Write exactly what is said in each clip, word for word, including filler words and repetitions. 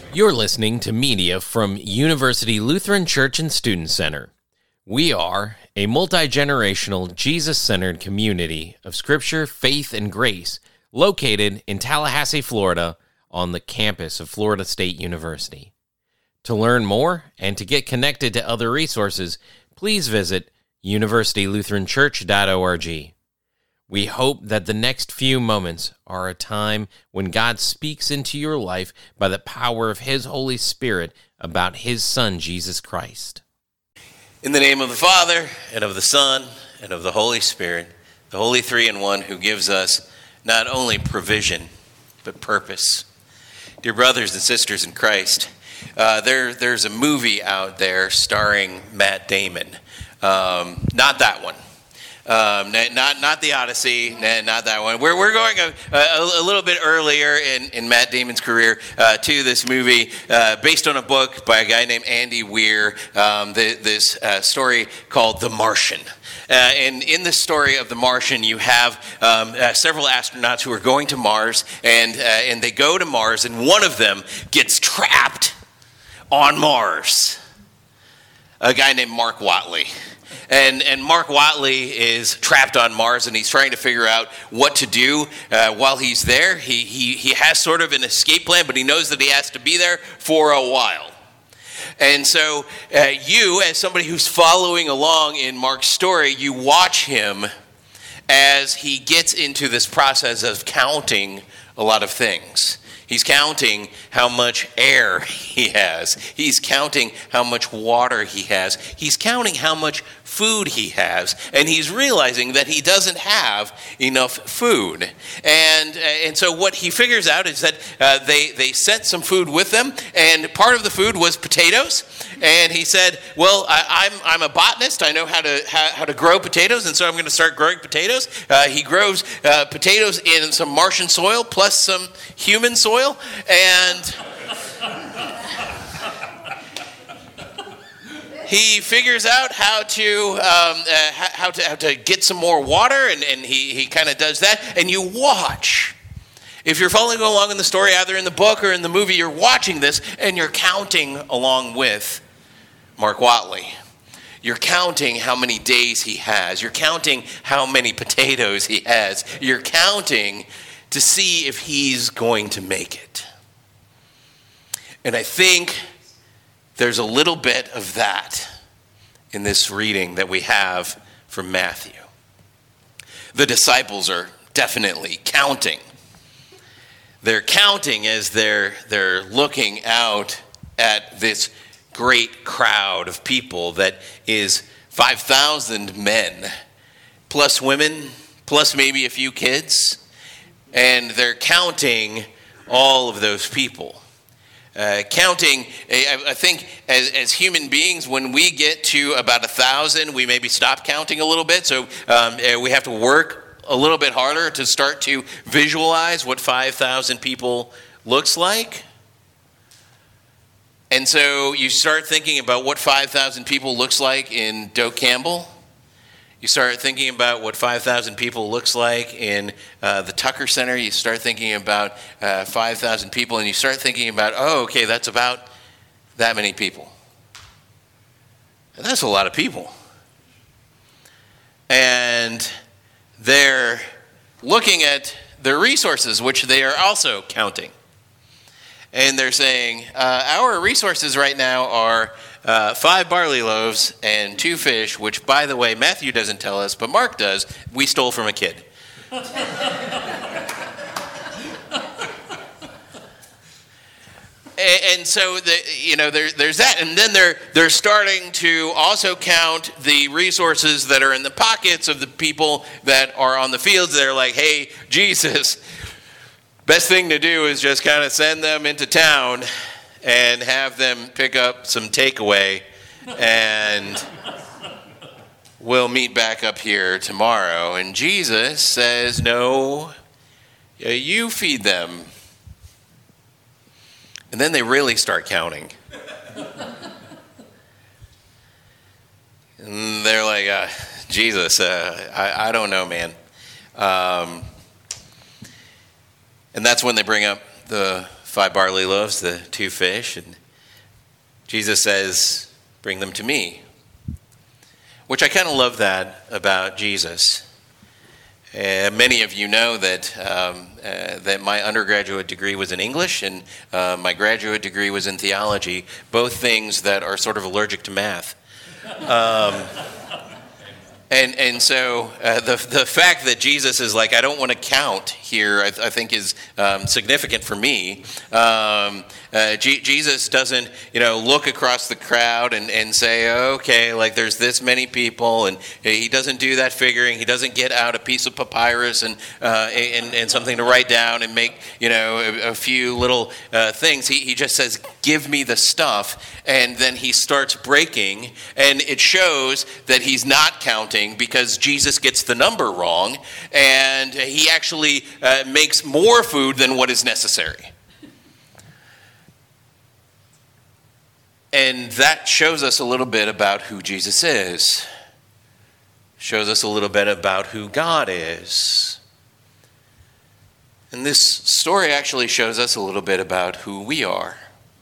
You're listening to media from University Lutheran Church and Student Center. We are a multi-generational, Jesus-centered community of Scripture, faith, and grace located in Tallahassee, Florida, on the campus of Florida State University. To learn more and to get connected to other resources, please visit university lutheran church dot org. We hope that the next few moments are a time when God speaks into your life by the power of His Holy Spirit about His Son, Jesus Christ. In the name of the Father, and of the Son, and of the Holy Spirit, the Holy Three in One who gives us not only provision, but purpose. Dear brothers and sisters in Christ, uh, there, there's a movie out there starring Matt Damon. Um, not that one. Um, not not the Odyssey, not that one. We're we're going a, a, a little bit earlier in, in Matt Damon's career uh, to this movie, uh, based on a book by a guy named Andy Weir. Um, the, this uh, story called The Martian. Uh, and in the story of The Martian, you have um, uh, several astronauts who are going to Mars, and uh, and they go to Mars, and one of them gets trapped on Mars. A guy named Mark Watley. And and Mark Watley is trapped on Mars, and he's trying to figure out what to do uh, while he's there. He, he he has sort of an escape plan, but he knows that he has to be there for a while. And so uh, you, as somebody who's following along in Mark's story, you watch him as he gets into this process of counting a lot of things. He's counting how much air he has. He's counting how much water he has. He's counting how much food he has. And he's realizing that he doesn't have enough food. And and so what he figures out is that uh, they, they sent some food with them. And part of the food was potatoes. And he said, well, I, I'm I'm a botanist. I know how to how, how to grow potatoes. And so I'm going to start growing potatoes. Uh, he grows uh, potatoes in some Martian soil plus some human soil. And he figures out how to um, uh, how to how to get some more water, and, and he, he kind of does that. And you watch. If you're following along in the story, either in the book or in the movie, you're watching this, and you're counting along with Mark Watley. You're counting how many days he has. You're counting how many potatoes he has. You're counting to see if he's going to make it. And I think there's a little bit of that in this reading that we have from Matthew. The disciples are definitely counting. They're counting as they're they're looking out at this great crowd of people that is five thousand men, plus women, plus maybe a few kids. And they're counting all of those people. Uh, counting, I, I think as, as human beings, when we get to about a thousand, we maybe stop counting a little bit. So um, we have to work a little bit harder to start to visualize what five thousand people looks like. And so you start thinking about what five thousand people looks like in Doak Campbell. You start thinking about what five thousand people looks like in uh, the Tucker Center. You start thinking about uh, five thousand people, and you start thinking about, oh, okay, that's about that many people. And that's a lot of people. And they're looking at their resources, which they are also counting. And they're saying, uh, our resources right now are uh, five barley loaves and two fish, which, by the way, Matthew doesn't tell us, but Mark does. We stole from a kid. And so, the, you know, there, there's that. And then they're they're starting to also count the resources that are in the pockets of the people that are on the fields. They're like, hey, Jesus, best thing to do is just kind of send them into town and have them pick up some takeaway, and we'll meet back up here tomorrow. And Jesus says, no, you feed them. And then they really start counting. And they're like, uh, Jesus, uh, I, I don't know, man. Um, and that's when they bring up the five barley loaves, the two fish, and Jesus says, bring them to me. Which I kind of love that about Jesus. Uh, many of you know that um, uh, that my undergraduate degree was in English and uh, my graduate degree was in theology, both things that are sort of allergic to math. Um, and and so uh, the the fact that Jesus is like, I don't want to count here, I, th- I think is um, significant for me. Um, uh, G- Jesus doesn't, you know, look across the crowd and, and say, okay, like there's this many people, and he doesn't do that figuring. He doesn't get out a piece of papyrus and uh, and, and something to write down and make, you know, a, a few little uh, things. He he just says, give me the stuff, and then he starts breaking, and it shows that he's not counting because Jesus gets the number wrong, and he actually uh, makes more food than what is necessary. And that shows us a little bit about who Jesus is. Shows us a little bit about who God is. And this story actually shows us a little bit about who we are.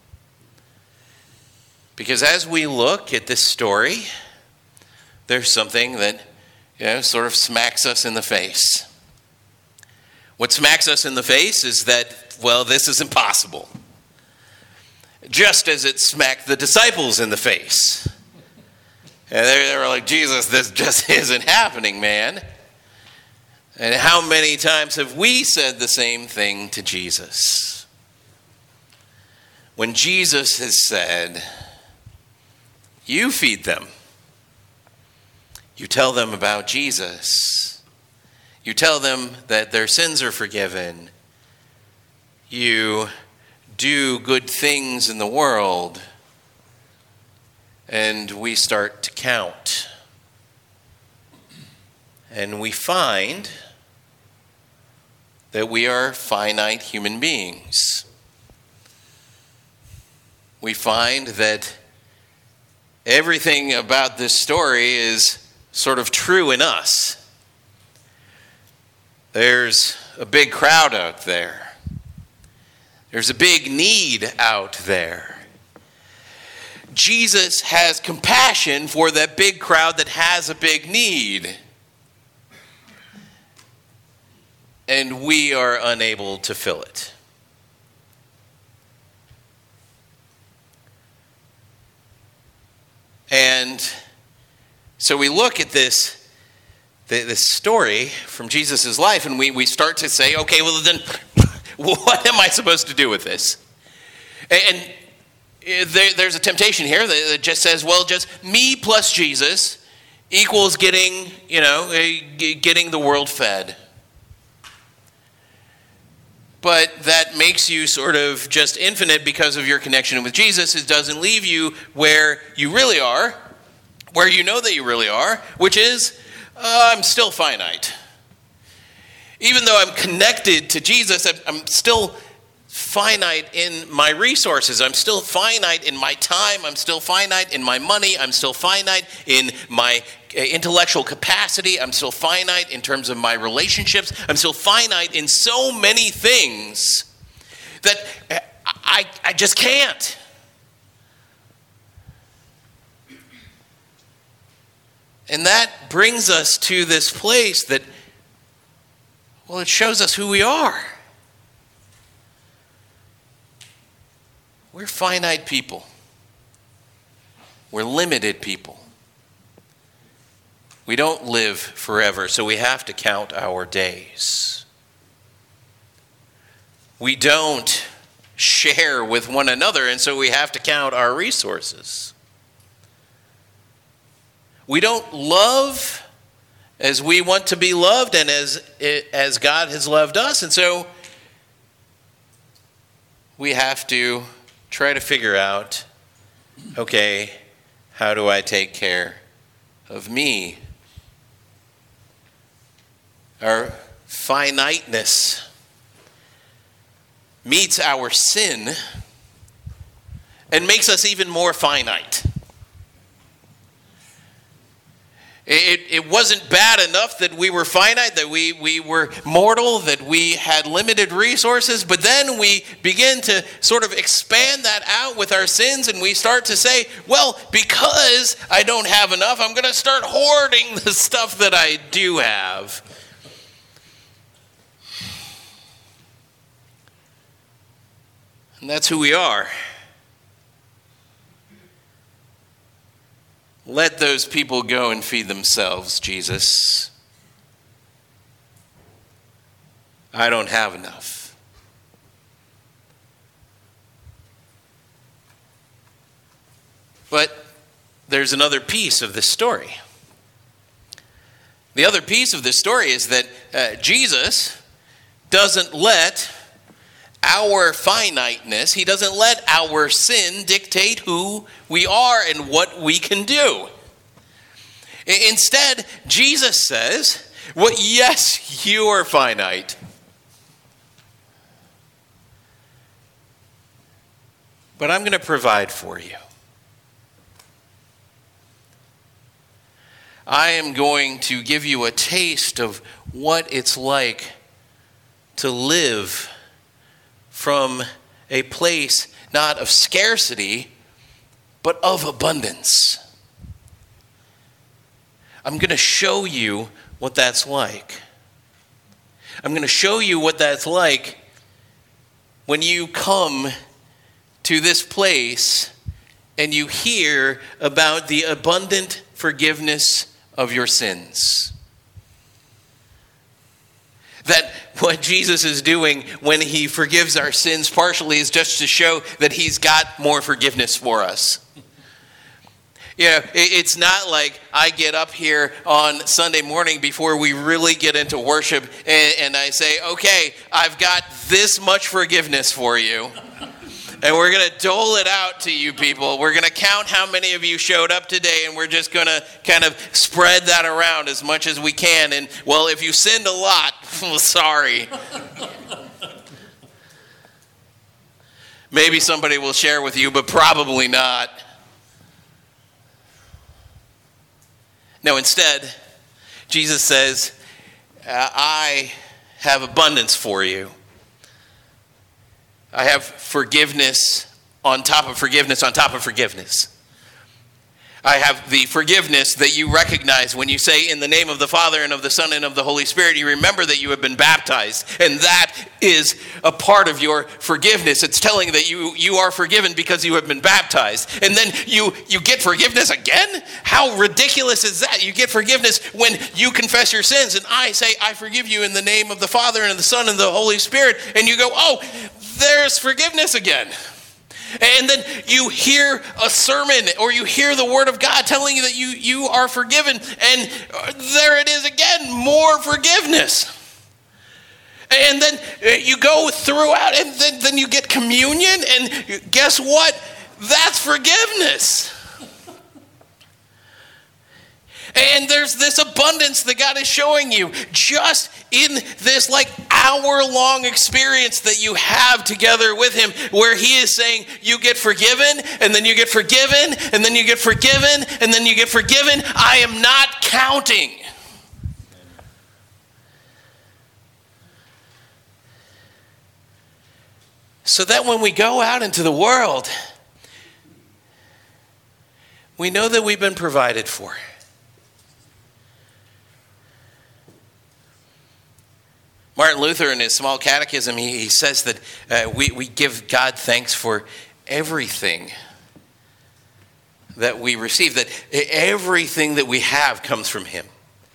Because as we look at this story, there's something that, you know, sort of smacks us in the face. What smacks us in the face is that, well, this is impossible. Just as it smacked the disciples in the face. And they were like, Jesus, this just isn't happening, man. And how many times have we said the same thing to Jesus? When Jesus has said, you feed them. You tell them about Jesus. You tell them that their sins are forgiven. You do good things in the world. And we start to count. And we find that we are finite human beings. We find that everything about this story is sort of true in us. There's a big crowd out there. There's a big need out there. Jesus has compassion for that big crowd that has a big need. And we are unable to fill it. And so we look at this, this story from Jesus' life, and we, we start to say, okay, well then, what am I supposed to do with this? And there, there's a temptation here that just says, well, just me plus Jesus equals getting, you know, getting the world fed. But that makes you sort of just infinite because of your connection with Jesus. It doesn't leave you where you really are, where you know that you really are, which is, uh, I'm still finite. Even though I'm connected to Jesus, I'm still finite in my resources. I'm still finite in my time. I'm still finite in my money. I'm still finite in my intellectual capacity. I'm still finite in terms of my relationships. I'm still finite in so many things that I, I just can't. And that brings us to this place that, well, it shows us who we are. We're finite people. We're limited people. We don't live forever, so we have to count our days. We don't share with one another, and so we have to count our resources. We don't love as we want to be loved and as, as God has loved us, and so we have to try to figure out, okay, how do I take care of me? Our finiteness meets our sin and makes us even more finite. It, it wasn't bad enough that we were finite, that we, we were mortal, that we had limited resources, but then we begin to sort of expand that out with our sins, and we start to say, well, because I don't have enough, I'm going to start hoarding the stuff that I do have. And that's who we are. Let those people go and feed themselves, Jesus. I don't have enough. But there's another piece of this story. The other piece of this story is that uh, Jesus doesn't let our finiteness, he doesn't let our sin dictate who we are and what we can do. Instead, Jesus says, well, yes, you are finite. But I'm going to provide for you. I am going to give you a taste of what it's like to live from a place not of scarcity, but of abundance. I'm going to show you what that's like. I'm going to show you what that's like when you come to this place and you hear about the abundant forgiveness of your sins. That what Jesus is doing when he forgives our sins partially is just to show that he's got more forgiveness for us. You know, it's not like I get up here on Sunday morning before we really get into worship and, and I say, okay, I've got this much forgiveness for you. And we're going to dole it out to you people. We're going to count how many of you showed up today, and we're just going to kind of spread that around as much as we can. And, well, if you sinned a lot, well, sorry. Maybe somebody will share with you, but probably not. No, instead, Jesus says, I have abundance for you. I have forgiveness on top of forgiveness on top of forgiveness. I have the forgiveness that you recognize when you say, in the name of the Father and of the Son and of the Holy Spirit, you remember that you have been baptized. And that is a part of your forgiveness. It's telling that you, you are forgiven because you have been baptized. And then you, you get forgiveness again? How ridiculous is that? You get forgiveness when you confess your sins. And I say, I forgive you in the name of the Father and of the Son and the Holy Spirit. And you go, oh, there's forgiveness again. And then you hear a sermon or you hear the word of God telling you that you, you are forgiven. And there it is again, more forgiveness. And then you go throughout and then, then you get communion. And guess what? That's forgiveness. And there's this abundance that God is showing you just in this like hour-long experience that you have together with him, where he is saying you get forgiven, and then you get forgiven, and then you get forgiven, and then you get forgiven. I am not counting. So that when we go out into the world, we know that we've been provided for. Martin Luther, in his small catechism, he, he says that uh, we, we give God thanks for everything that we receive, that everything that we have comes from him.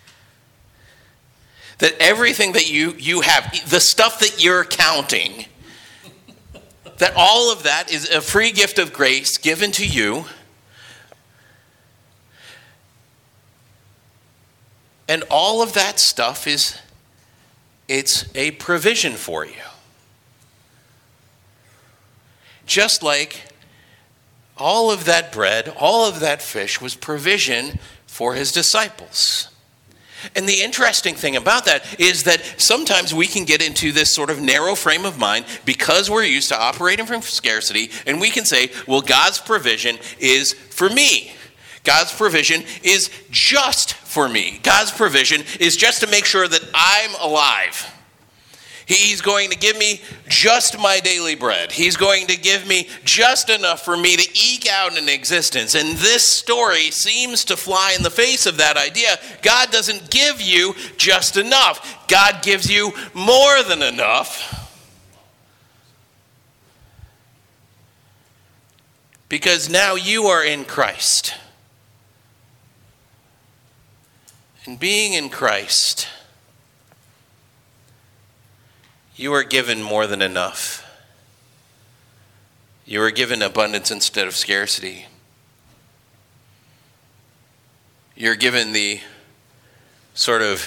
That everything that you, you have, the stuff that you're counting, that all of that is a free gift of grace given to you. And all of that stuff is It's a provision for you. Just like all of that bread, all of that fish was provision for his disciples. And the interesting thing about that is that sometimes we can get into this sort of narrow frame of mind because we're used to operating from scarcity, and we can say, well, God's provision is for me. God's provision is just for me. God's provision is just to make sure that I'm alive. He's going to give me just my daily bread. He's going to give me just enough for me to eke out an existence. And this story seems to fly in the face of that idea. God doesn't give you just enough. God gives you more than enough. Because now you are in Christ. And being in Christ, you are given more than enough. You are given abundance instead of scarcity. You're given the sort of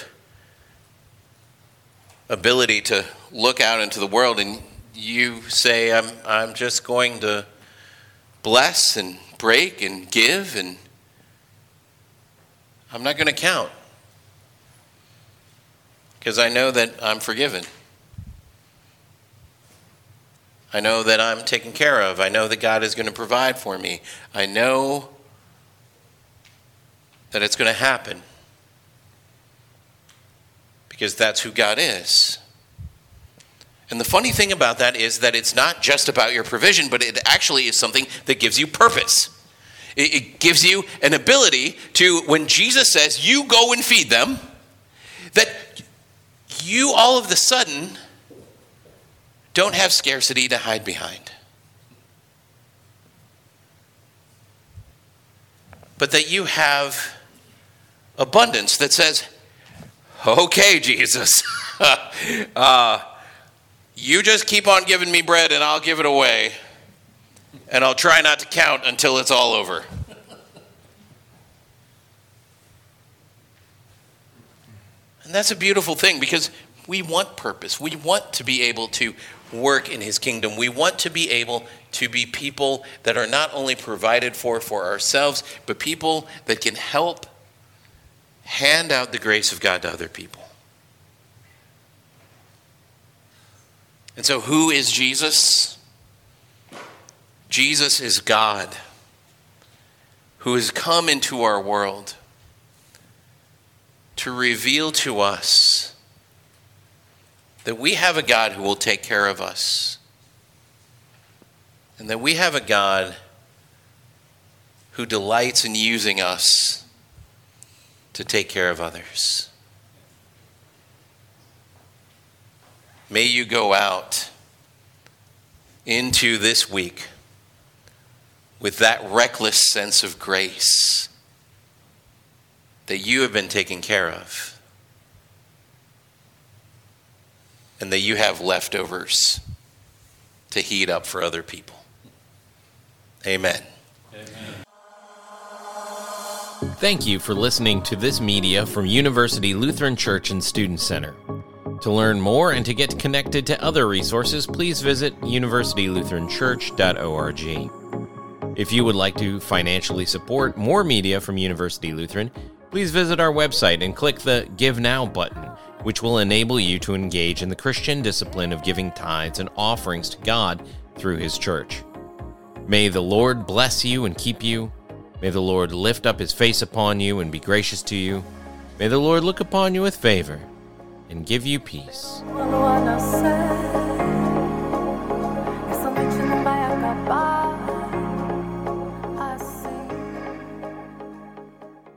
ability to look out into the world and you say, I'm, I'm just going to bless and break and give, and I'm not going to count because I know that I'm forgiven. I know that I'm taken care of. I know that God is going to provide for me. I know that it's going to happen because that's who God is. And the funny thing about that is that it's not just about your provision, but it actually is something that gives you purpose. It, it gives you an ability to, when Jesus says, you go and feed them, that you all of a sudden don't have scarcity to hide behind. But that you have abundance that says, okay, Jesus, uh, you just keep on giving me bread and I'll give it away. And I'll try not to count until it's all over. And that's a beautiful thing because we want purpose. We want to be able to work in his kingdom. We want to be able to be people that are not only provided for for ourselves, but people that can help hand out the grace of God to other people. And so who is Jesus? Jesus is God who has come into our world to reveal to us that we have a God who will take care of us. And that we have a God who delights in using us to take care of others. May you go out into this week with that reckless sense of grace that you have been taken care of. And that you have leftovers to heat up for other people. Amen. Amen. Thank you for listening to this media from University Lutheran Church and Student Center. To learn more and to get connected to other resources, please visit university lutheran church dot org. If you would like to financially support more media from University Lutheran, please visit our website and click the Give Now button, which will enable you to engage in the Christian discipline of giving tithes and offerings to God through his church. May the Lord bless you and keep you. May the Lord lift up his face upon you and be gracious to you. May the Lord look upon you with favor and give you peace.